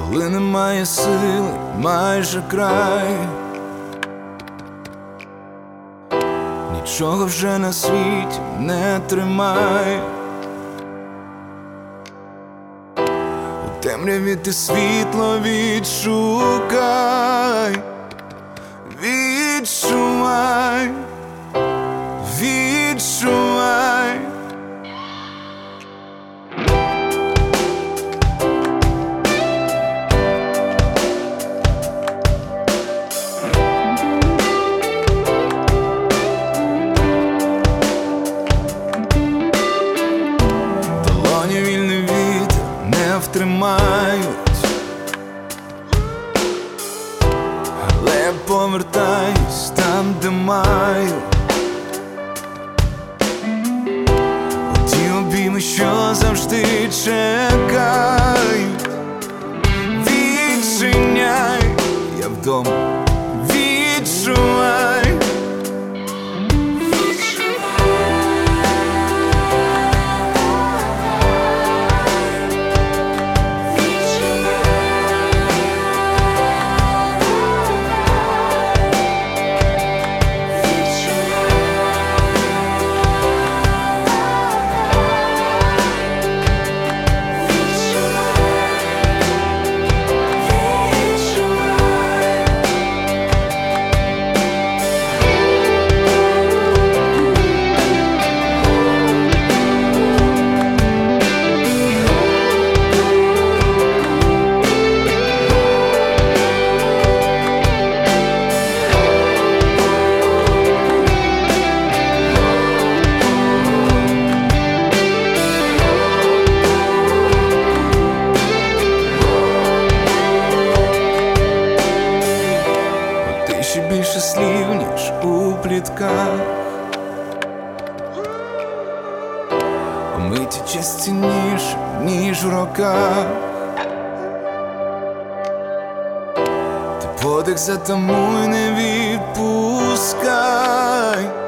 коли немає сили, майже край. Нічого вже на світі не тримай. У темряві ти світло відшукай. Відчувай, відчувай. Долоні вільний вітер не втримають, але я повертаюсь там, де маю. У ті обійми, що завжди чекають. Відчиняй, я вдома, відчувай. Ще більше слів, ніж у плітках. Миті час цінніше, ніж в роках. Ти подих затамуй, не відпускай.